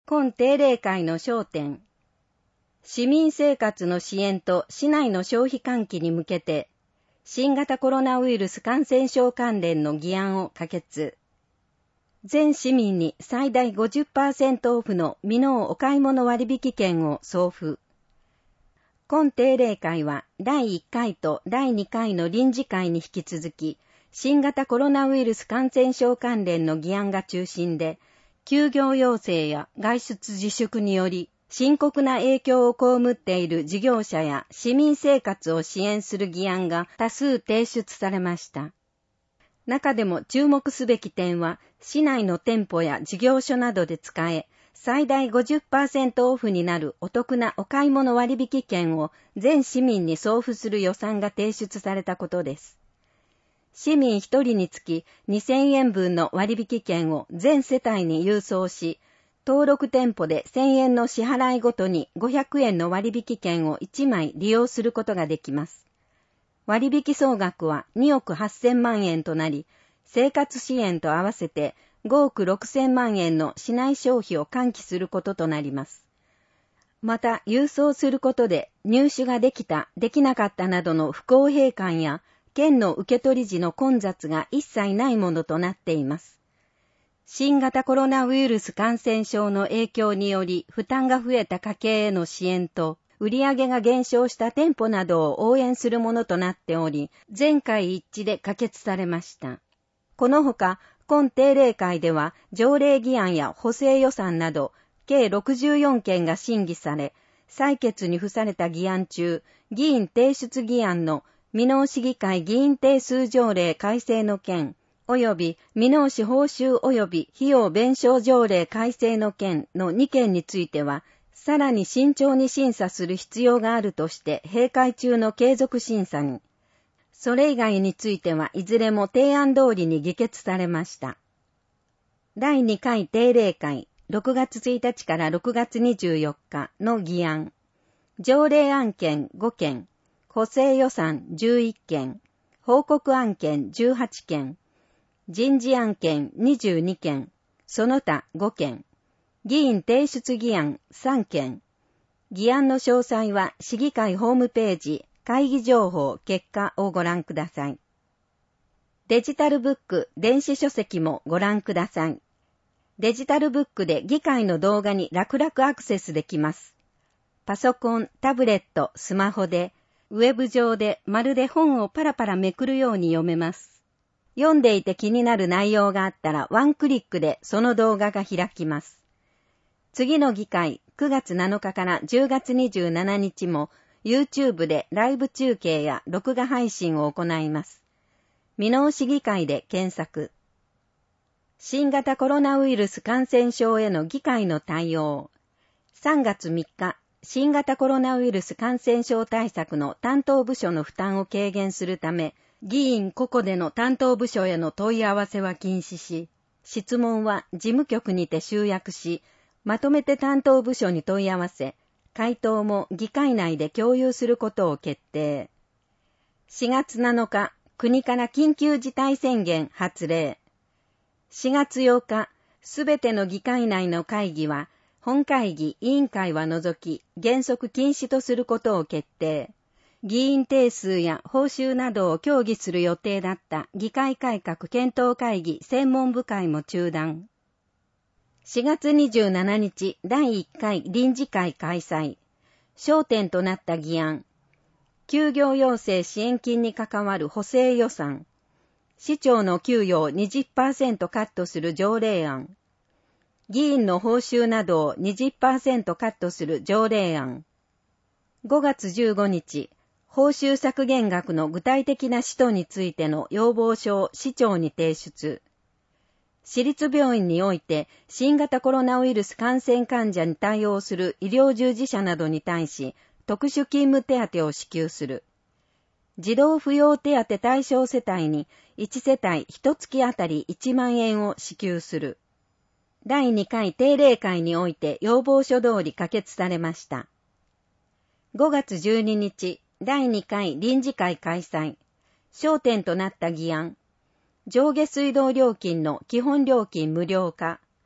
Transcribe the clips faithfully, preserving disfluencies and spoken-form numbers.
今定例会の焦点。市民生活の支援と市内の消費喚起に向けて、新型コロナウイルス感染症関連の議案を可決。全市民に最大 ごじゅっパーセント オフの未納お買い物割引券を送付。今定例会はだいいっかいとだいにかいの臨時会に引き続き、新型コロナウイルス感染症関連の議案が中心で、休業要請や外出自粛により、深刻な影響を被っている事業者や市民生活を支援する議案が多数提出されました。中でも注目すべき点は、市内の店舗や事業所などで使え、最大 ごじゅっパーセント オフになるお得なお買い物割引券を全市民に送付する予算が提出されたことです。市民ひとりにつきにせんえん分の割引券を全世帯に郵送し、登録店舗でせんえんの支払いごとにごひゃくえんの割引券をいちまい利用することができます。割引総額はにおくはっせんまんえんとなり、生活支援と合わせてごおくろくせんまんえんの市内消費を喚起することとなります。また、郵送することで入手ができた、できなかったなどの不公平感や券の受け取り時の混雑が一切ないものとなっています。新型コロナウイルス感染症の影響により負担が増えた家計への支援と、売上が減少した店舗などを応援するものとなっており、全会一致で可決されました。このほか、今定例会では条例議案や補正予算など、計ろくじゅうよんけんが審議され、採決に付された議案中、議員提出議案の未納市議会議員定数条例改正の件、及び未納市報酬及び費用弁償条例改正の件のにけんについては、さらに慎重に審査する必要があるとして閉会中の継続審査に、それ以外についてはいずれも提案通りに議決されました。だいにかい定例会ろくがつついたちからろくがつにじゅうよっかの議案、条例案件ごけん、補正予算じゅういっけん、報告案件じゅうはちけん、人事案件にじゅうにけん、その他ごけん、議員提出議案さんけん。議案の詳細は市議会ホームページ、会議情報結果をご覧ください。デジタルブック、電子書籍もご覧ください。デジタルブックで議会の動画に楽々アクセスできます。パソコン、タブレット、スマホで、ウェブ上でまるで本をパラパラめくるように読めます。読んでいて気になる内容があったらワンクリックでその動画が開きます。次の議会くがつなのかからじゅうがつにじゅうしちにちも YouTube でライブ中継や録画配信を行います。未納市議会で検索。新型コロナウイルス感染症への議会の対応。さんがつみっか、新型コロナウイルス感染症対策の担当部署の負担を軽減するため、議員個々での担当部署への問い合わせは禁止し、質問は事務局にて集約し、まとめて担当部署に問い合わせ、回答も議会内で共有することを決定。しがつなのか、国から緊急事態宣言発令。しがつようか、すべての議会内の会議は、本会議、委員会は除き、原則禁止とすることを決定。議員定数や報酬などを協議する予定だった議会改革検討会議専門部会も中断。しがつにじゅうしちにちだいいっかい臨時会開催。焦点となった議案。休業要請支援金に関わる補正予算。市長の給与を にじゅっパーセント カットする条例案。議員の報酬などを にじゅっパーセント カットする条例案。ごがつじゅうごにち、報酬削減額の具体的な使途についての要望書を市長に提出。市立病院において新型コロナウイルス感染患者に対応する医療従事者などに対し特殊勤務手当を支給する。児童扶養手当対象世帯にいちせたいいちがつあたりいちまんえんを支給する。だいにかい定例会において要望書通り可決されました。ごがつじゅうににち、だいにかい臨時会開催。焦点となった議案。上下水道料金の基本料金無料化。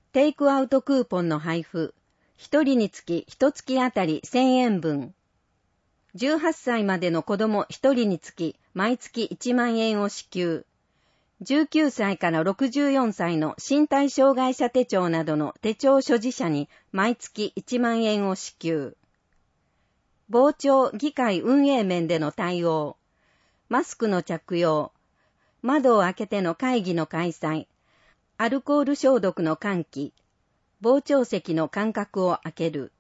テイクアウトクーポンの配布、一人につき一月あたりせんえんぶん。じゅうはっさいまでの子供一人につき毎月いちまんえんを支給。じゅうきゅうさいからろくじゅうよんさいの身体障害者手帳などの手帳所持者に毎月いちまんえんを支給。傍聴議会運営面での対応。マスクの着用。窓を開けての会議の開催。アルコール消毒の換気。傍聴席の間隔を空ける。